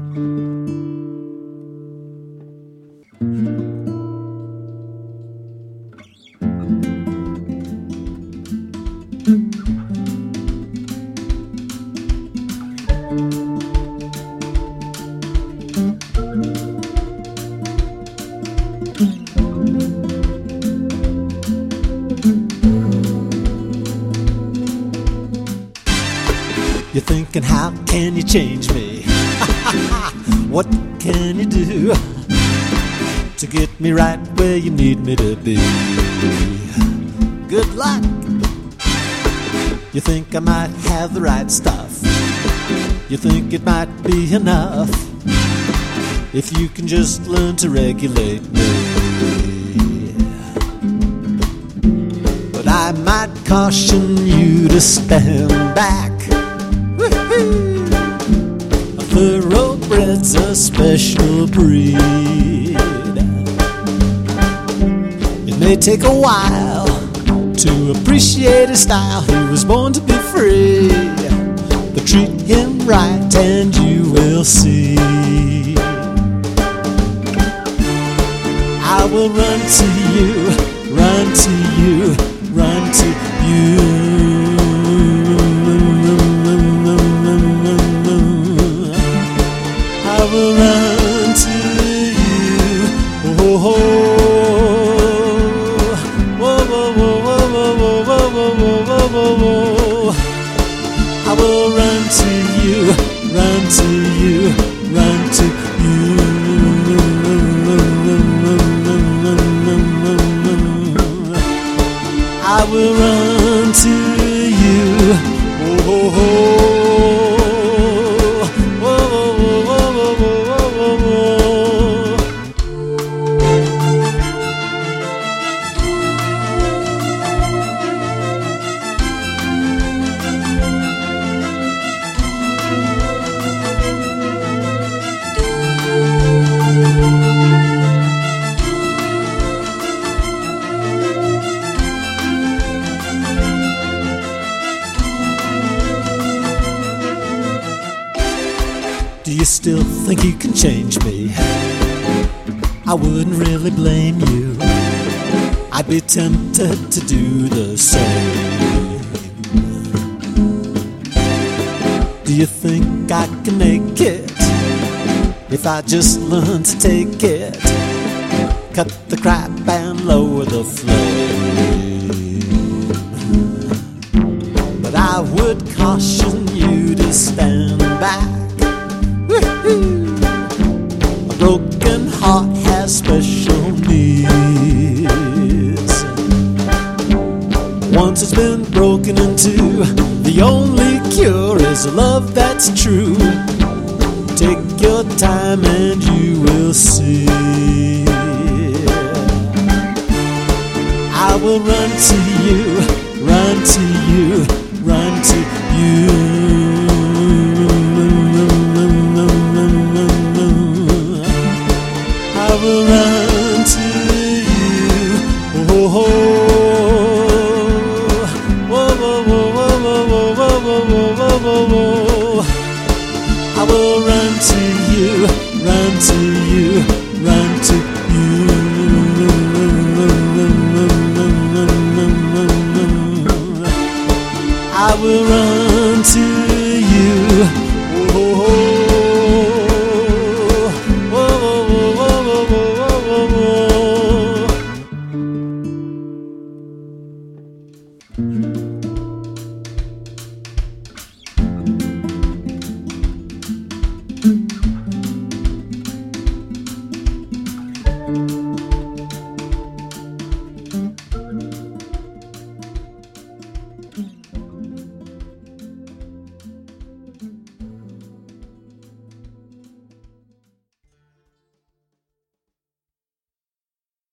You're thinking, how can you change me? What can you do to get me right where you need me to be? Good luck. You think I might have the right stuff. You think it might be enough if you can just learn to regulate me. But I might caution you to stand back. A thoroughbred's a special breed. It may take a while to appreciate his style. He was born to be free, but treat him right and you will see. I will run to you, run to you, run to you. I will run to you. Oh, oh, oh, oh, oh, oh, oh, oh. I will run to you, run to you, run to you. I will run to you. Oh, oh, oh. Do you still think you can change me? I wouldn't really blame you. I'd be tempted to do the same. Do you think I can make it if I just learn to take it? Cut the crap and lower the flame. But I would caution you to stand back. A broken heart has special needs. Once it's been broken into, the only cure is a love that's true. Take your time and you will see. I will run to you, run to you, run to you. I will run to you. Oh, oh, oh, oh, oh, oh, oh, oh. I will run to you, run to you, run to you. I will run to you. Oh, oh, oh, oh, oh, oh, oh, oh.